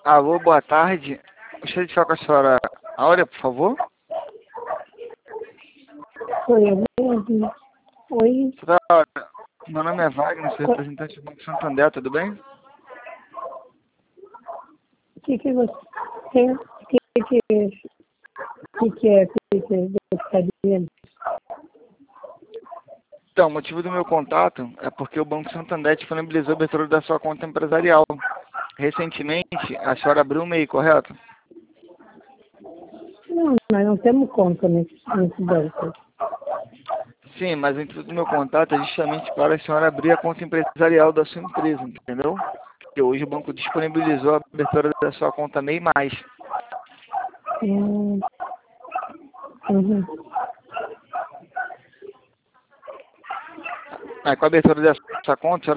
Alô, boa tarde. Gostaria de falar com a senhora Áurea, por favor. Sou eu mesmo. Oi, Senhora Áurea, meu nome é Wagner, sou representante do Banco Santander, tudo bem? o que que você tem? O que está dizendo? Então, o motivo do meu contato é porque o Banco Santander disponibilizou a abertura da sua conta empresarial. Recentemente, a senhora abriu um MEI, correto? Não, nós não temos conta nesse banco. Sim, mas o intuito do meu contato é justamente para a senhora abrir a conta empresarial da sua empresa, entendeu? Porque hoje o banco disponibilizou a abertura da sua conta MEI+. Hum, uhum. Com a abertura dessa conta, a senhora